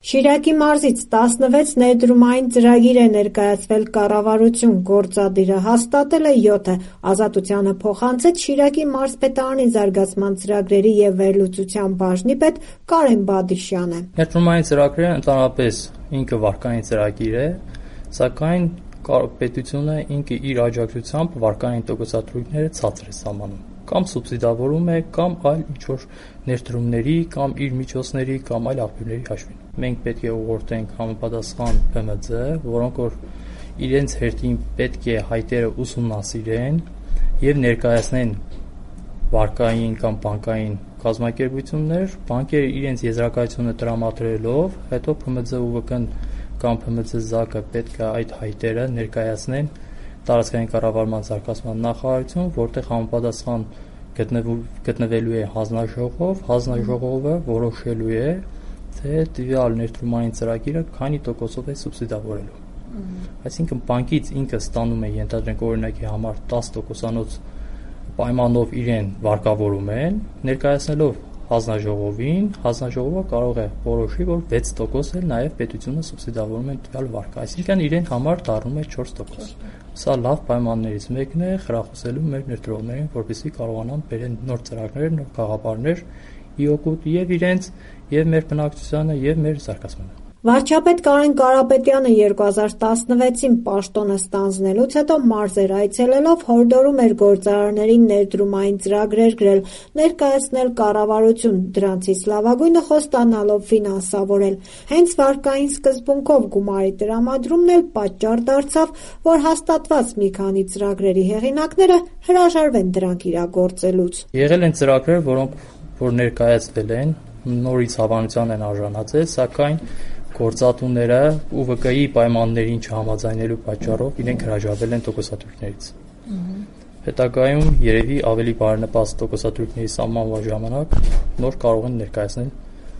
Շիրակի մարզից 16 ներդրումային ծրագիր է ներկայացվել կառավարություն, գործադիրը հաստատել է 7-ը, Ազատությանը փոխանցեց Շիրակի մարզպետարանի զարգացման ծրագրերի և վերլուծության բաժնի պետ Կարեն Բադիշյանը։ Ներդրումային ծրագրերը ընդհանրապես ինքը վարկային ծրագիր է, սակայն պետությունը ինքը իր աջակցությամբ վարկային տոկոսադրույքները ցածր է սահմանում, կամ սուբսիդավորում է, կամ այլ ինչ-որ ներդրումների, կամ իր միջոցների, կամ այլ աղբյուրների հաշվին։ Մենք պետք է ուղղորդենք համապատասխան ՓՄԶ, որոնք որ իրենց հերթին պետք է հայտերը ուսումնասիրեն և ներկայացնեն վարկային կամ բանկային կազմակերպություններ, բանկերը իրենց եզրակացությունը տրամադրելով, հետո ՓՄԶ ՈՒՎԿ-ն կամ ՓՄԶ ԶԱԿ-ը պետք է այդ հայտերը ներկայացնեն տարածքային կառավարման զարգացման նախարարություն, որտեղ համապատասխան գտնվելու է հանձնաժողով, հանձնաժողովը որոշելու է, թե տվյալ ներդրումային ծրագիրը քանի տոկոսով է սուբսիդավորելու։ Այսինքն բանկից ինքը ստանում է, ենթադրենք օրինակի համար 10%-անոց պայմանով իրեն վարկավորում են, ներկայացնելով հանձնաժողովին, հանձնաժողովը կարող է որոշի, որ 6% էլ նաև պետությունը սուբսիդավորում է տվյալ վարկը, այսինքն իրեն համար դառնում է 4%։ Սա լավ պայմաններից մեկն է խրախուսելու մեր ներդրողներին, որպեսզի կարողանան բերեն նոր ծրագրեր, նոր գաղափարներ ի օգուտ և իրենց, և մեր բնակչությանը, և մեր զարգացմանը։ Վարչապետ Կարեն Կարապետյանը 2016-ին պաշտոնը ստանձնելուց հետո մարզեր այցելելով հորդորում էր գործարարներին ներդրումային ծրագրեր գրել, ներկայացնել կառավարություն, դրանցից լավագույնը խոստանալով ֆինանսավորել։ Հենց վարկային սկզբունքով գումարի տրամադրումն էլ պատճառ դարձավ, որ հաստատված մի քանի ծրագրերի հեղինակները հրաժարվեն դրանք իրագործելուց։ Եղել են ծրագրեր, որոնք որ ներկայացվել են, նորից հավանության են արժանացել, սակայն գործատուները ՈՒՎԿ-ի պայմաններին չհամաձայնելու պատճառով իրենք հրաժարվել են տոկոսադրույքներից։ Հետագայում երևի ավելի բարենպաստ տոկոսադրույքների սահմանման ժամանակ նոր կարող են ներկայացնել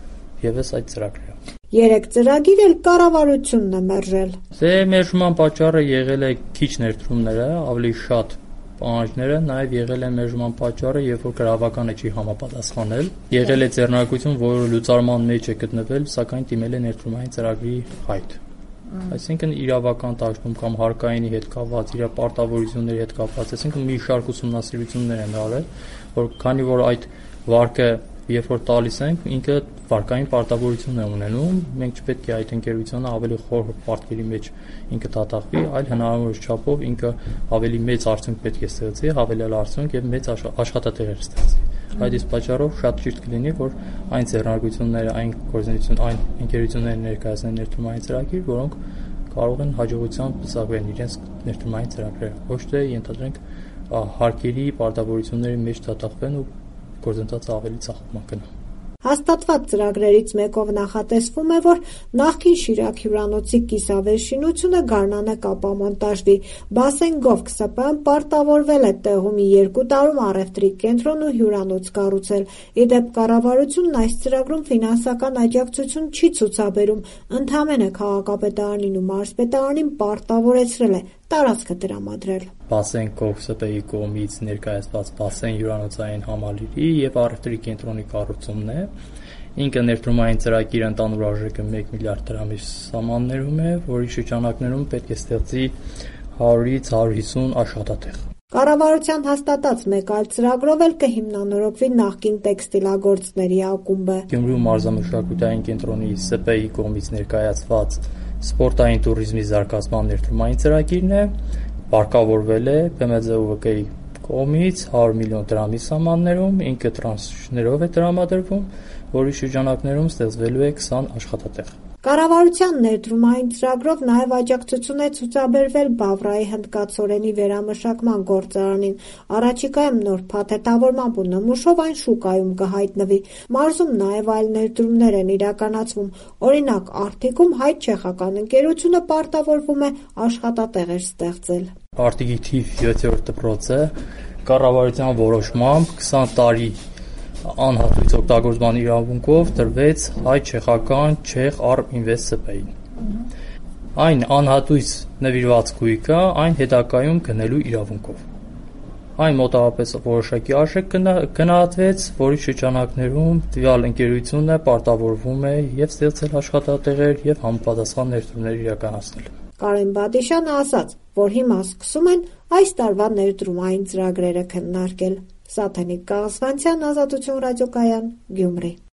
ևս այդ ծրագրերը։ 3 ծրագիր էլ կառավարությունն է մերժել։ Մերժման պատճառը եղել է քիչ ներդրումները, ավելի շատ պահանջները, նաև եղել է մերժման պատճառը, երբ որ գրավականը չի համապատասխանել, եղել է ձեռնարկություն, որը լուծարման մեջ է գտնվել, սակայն դիմել է ներդրումային ծրագրի հայտ։ Այսինքն իրավական դաշտում կամ հարկայինի հետ կապված, իր պարտավորությունների հետ կապված, այսինքն մի շարք ուսումնասիրություններ են արել, որ քանի որ այդ վարկը երբ որ տալիս ենք, ինքը վարկային պարտավորություն է ունենում, մենք չպետք է այդ ընկերությունը ավելի խոր պարտքերի մեջ ինքը դատախվի, այլ հնարավոր չափով ինքը ավելի մեծ արդյունք պետք է ստեղծի, հավելյալ արդյունք եւ մեծ աշխատատեղեր ստեղծի։ Այդ իսկ պատճառով շատ ճիշտ կլինի, որ այն ձեռնարկությունները, այն ընկերությունները ներկայացնեն ներդրումային ծրագիր, որոնք կարող են հաջողությամբ պսակվել իրենց ներդրումային ծրագրերը, ոչ թե ենթադրենք հարկերի պարտավորությունների մեջ դատախվեն ու գործընթացը ավելի ծախողման գնա։ Հաստատված ծրագրերից մեկով նախատեսվում է, որ նախկին Շիրակ հյուրանոցի կիսավեր շինությունը գարնանը կապամոնտաժվի։ Բասեն-Գովք ՍՊԸ-ն պարտավորվել է տեղում 2 տարում առևտրի կենտրոն ու հյուրանոց կառուցել։ Ի դեպ կառավարությունն այս ծրագրում ֆինանսական աջակցություն չի ցուցաբերում, ընդամենը քաղաքապետարանին ու մարզպետարանին պարտավորեցրել է տարածքը տրամադրել։ Բասեն-Գովք ՍՊԸ-ի կողմից ներկայացված Բասեն հյուրանոցային համալիրի և առևտրի կենտրոնի կառուցումն է։ Ինքը ներդրումային ծրագիրը ընդհանուր արժեքը 1 միլիարդ դրամի սահմաններում է, որի շրջանակներում պետք է ստեղծի 100-ից 150 աշխատատեղ։ Կառավարության հաստատած մեկ այլ ծրագրով էլ կհիմնանորոգվի նախկին տեքստիլագործների ակումբը։ Գյումրու մարզամշակութային կենտրոնի ՍՊԸ-ի կողմից ներկայացված սպորտային туриզմի զարգացման ներդրումային ծրագիրն է, վարկավորվել է ՓՄԶ ՈՒՎԿ-ի կողմից 100 միլիոն դրամի սահմաններում, ինքը տրանշներով է տրամադրվում, որի շրջանակներում ստեղծվելու է 20 աշխատատեղ։ Կառավարության ներդրումային ծրագրով նաև աջակցություն է ցուցաբերվել Բավրայի հնդկացորենի վերամշակման գործարանին։ Առաջիկայում նոր փաթեթավորմամբ ու նմուշով այն շուկայում կհայտնվի։ Մարզում նաև այլ ներդրումներ են իրականացվում։ Օրինակ, Արթիկում հայ-չեխական ընկերությունը պարտավորվում է աշխատատեղեր ստեղծել։ Արտիկի թիվ 7-րդ դպրոցը կառավարության որոշմամբ 20 տարի անհատույց օգտագործման իրավունքով տրվեց հայ-չեխական Չեխ Արմինվեստ ՍՊԸ-ին։ Այն անհատույց նվիրված գույքը այն հետագայում գնելու իրավունքով։ Այն մոտավորապես որոշակի արժեք գնահատվեց, որի շրջանակներում տվյալ ընկերությունը պարտավորվում է և ստեղծել աշխատատեղեր և համապատասխան ներդրումներ իրականացնել։ Կարեն Բադիշյանը ասաց, որ հիմա սկսում են այս տարվա ներդրումային ծրագրերը քննարկել։ Սաթենիկ Կաղասվանցյան, Ազատություն ռադիոկայան, Գյումրի։